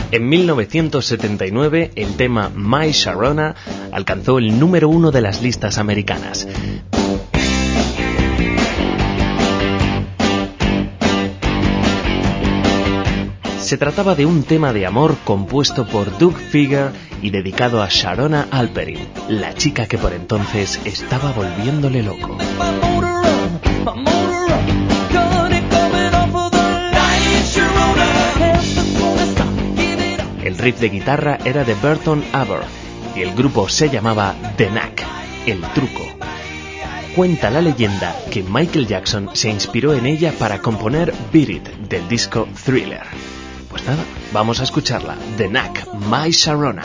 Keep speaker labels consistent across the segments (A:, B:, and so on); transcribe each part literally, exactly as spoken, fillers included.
A: En mil novecientos setenta y nueve, el tema My Sharona alcanzó el número uno de las listas americanas. Se trataba de un tema de amor compuesto por Doug Fieger y dedicado a Sharona Alperin, la chica que por entonces estaba volviéndole loco. El riff de guitarra era de Burton Aber y el grupo se llamaba The Knack, el truco. Cuenta la leyenda que Michael Jackson se inspiró en ella para componer Beat It del disco Thriller. Pues nada, vamos a escucharla. The Knack, My Sharona.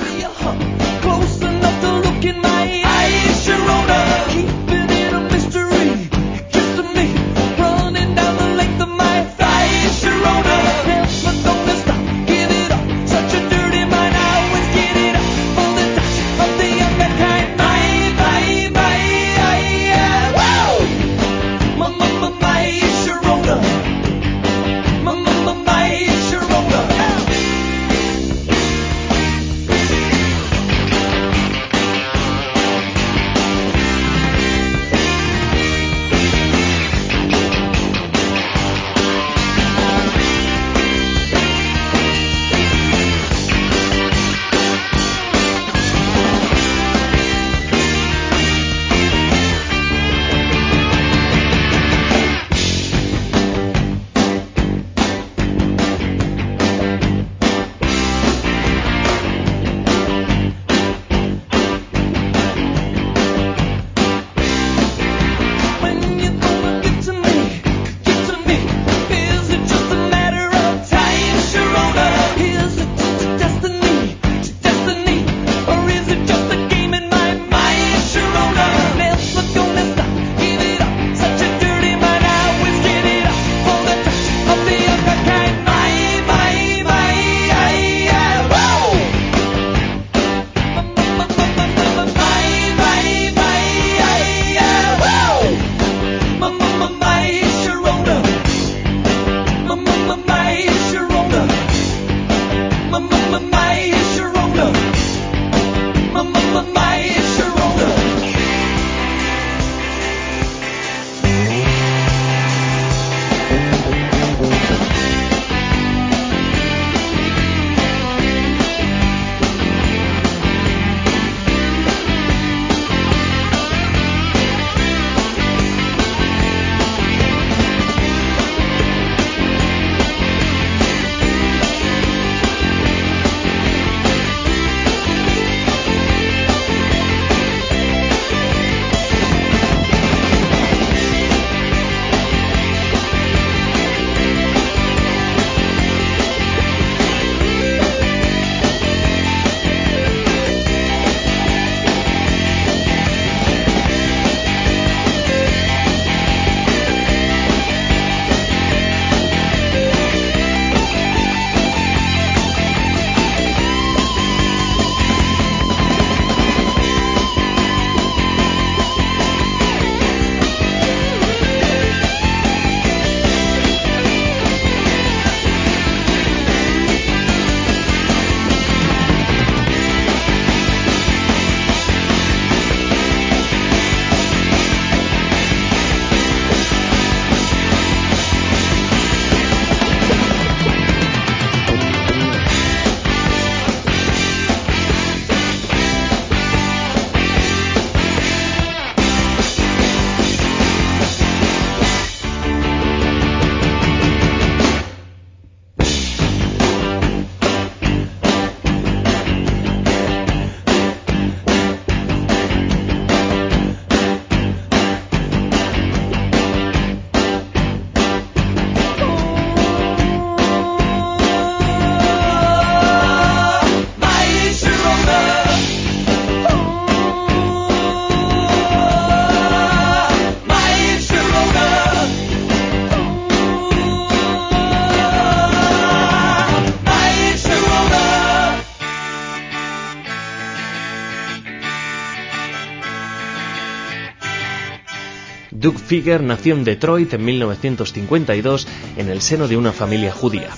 A: Doug Fieger nació en Detroit en mil novecientos cincuenta y dos en el seno de una familia judía.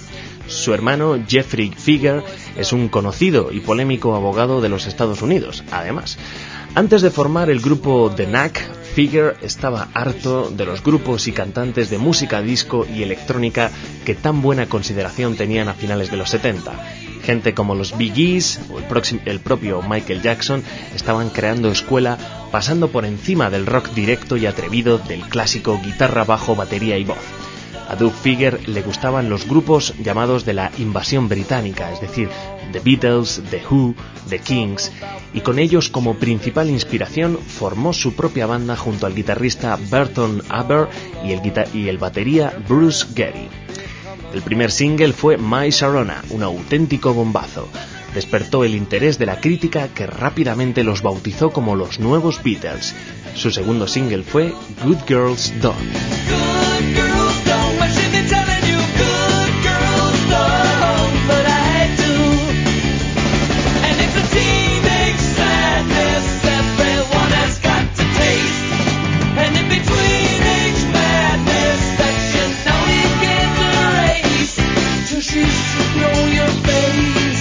A: Su hermano Jeffrey Figger es un conocido y polémico abogado de los Estados Unidos, además. Antes de formar el grupo The Knack, Figger estaba harto de los grupos y cantantes de música disco y electrónica que tan buena consideración tenían a finales de los setenta. Gente como los Bee Gees o el, próximo, el propio Michael Jackson estaban creando escuela, pasando por encima del rock directo y atrevido del clásico guitarra, bajo, batería y voz. A Doug Figger le gustaban los grupos llamados de la invasión británica, es decir, The Beatles, The Who, The Kings, y con ellos como principal inspiración formó su propia banda junto al guitarrista Burton Aber y el, guitar- y el batería Bruce Getty. El primer single fue My Sharona, un auténtico bombazo. Despertó el interés de la crítica, que rápidamente los bautizó como los nuevos Beatles. Su segundo single fue Good Girls Don't. Good girls don't, I should be telling you, good girls don't, but I do. And it's a teenage sadness everyone has got to taste. And in between age madness that you know you can't erase, till she should know your face.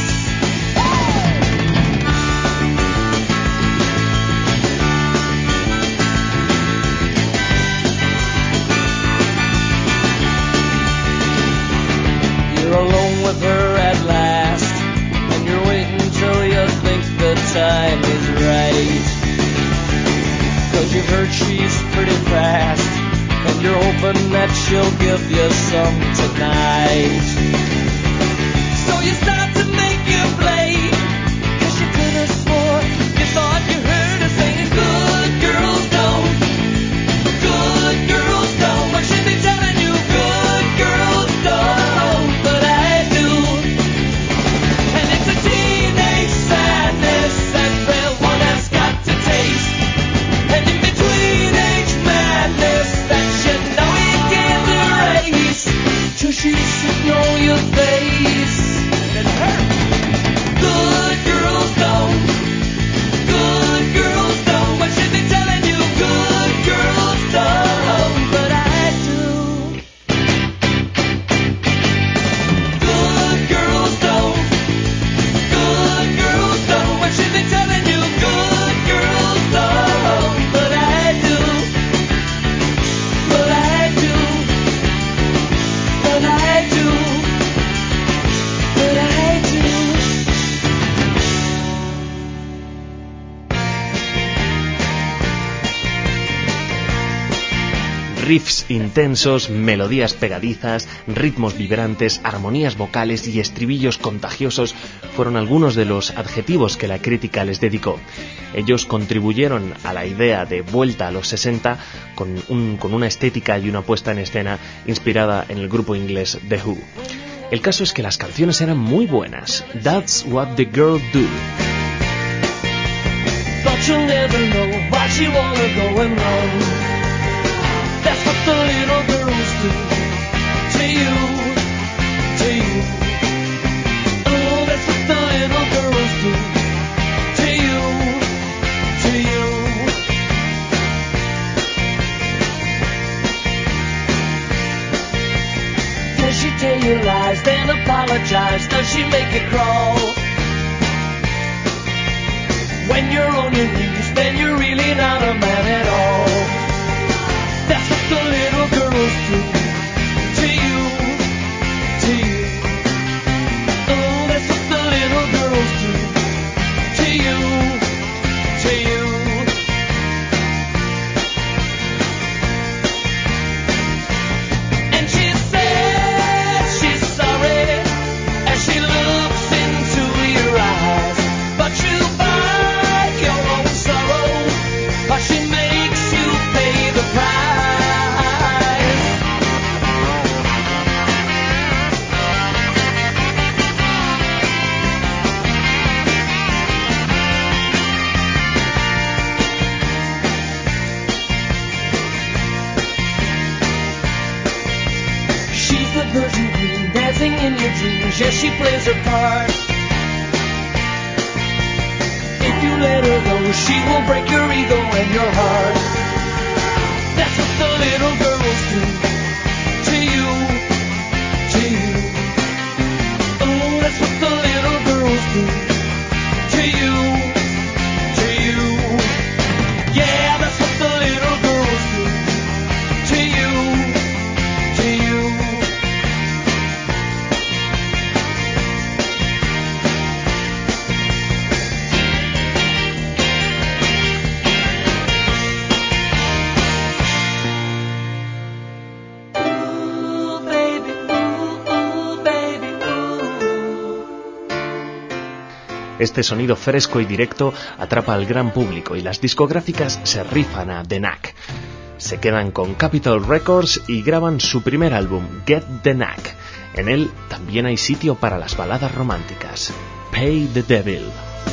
A: Time is right, 'cause you've heard she's pretty fast, and you're hoping that she'll give you some tonight. So you start to make your play, 'cause you could have swore you thought you heard her saying good girls don't, good girls don't, I should be telling you good girls don't, but I do. And it's a teenage sadness everyone has got to taste. And in between age madness that you know you can't erase, till she should know your face. And her good girls don't, good girls don't, I should be telling you good girls don't, but I do. Good girls don't, good girls don't, I should be telling you good girls don't, but I do, but I do, but I do, but I do. Riffs intensos, melodías pegadizas, ritmos vibrantes, armonías vocales y estribillos contagiosos fueron algunos de los adjetivos que la crítica les dedicó. Ellos contribuyeron a la idea de vuelta a los sesenta con, un, con una estética y una puesta en escena inspirada en el grupo inglés The Who. El caso es que las canciones eran muy buenas. That's What the Girl Do. But you'll never know why she wanna go and run. That's what the little girls do to you, to you. Oh, that's what the little girls do to you, to you. Does she tell you lies, then apologize? Does she make you crawl? When you're on your knees, then you're really not a man at all. That's what the little girls do to you, to you. Oh, that's what the little girls do to you, to you. And she says she's sorry as she looks into your eyes, but you buy your own sorrow, or she makes you pay the price. Virgin queen dancing in your dreams, yes, she plays her part. If you let her go, she will break your ego and your heart. That's what the little girls do to you, to you. Este sonido fresco y directo atrapa al gran público y las discográficas se rifan a The Knack. Se quedan con Capitol Records y graban su primer álbum, Get the Knack. En él también hay sitio para las baladas románticas. Pay the Devil.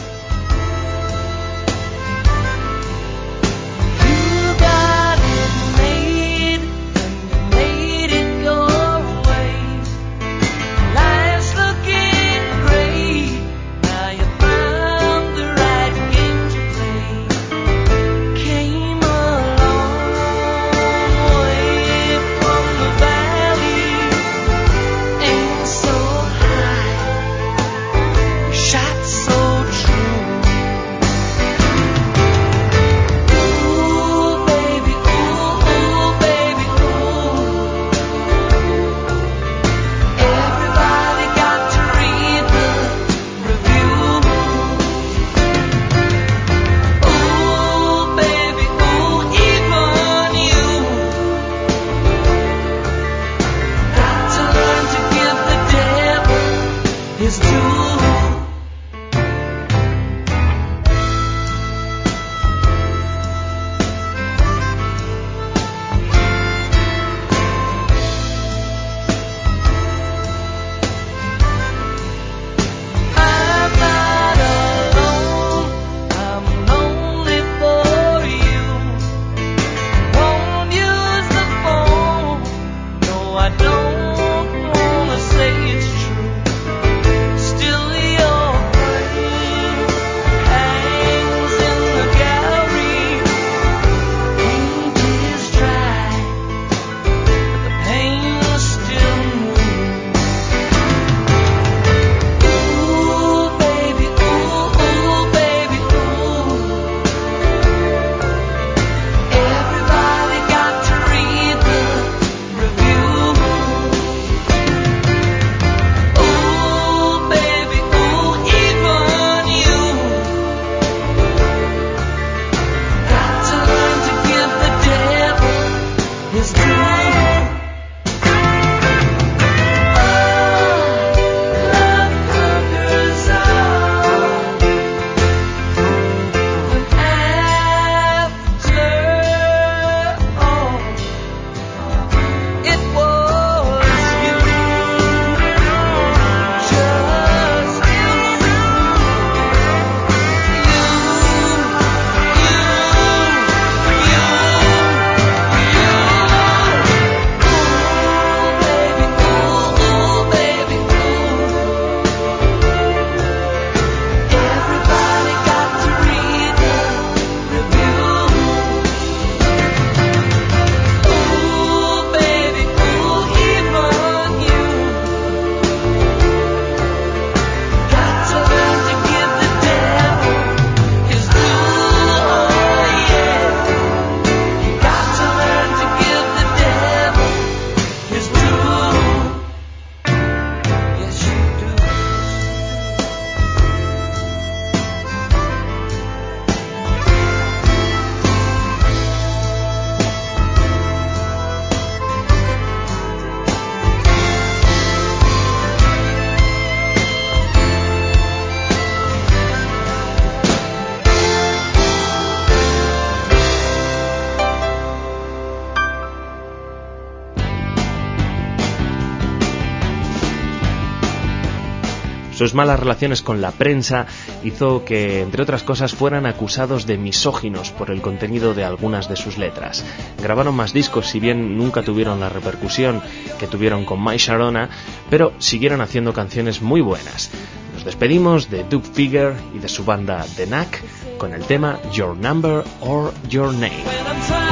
A: Sus malas relaciones con la prensa hizo que, entre otras cosas, fueran acusados de misóginos por el contenido de algunas de sus letras. Grabaron más discos, si bien nunca tuvieron la repercusión que tuvieron con My Sharona, pero siguieron haciendo canciones muy buenas. Nos despedimos de Doug Figger y de su banda The Knack con el tema Your Number or Your Name.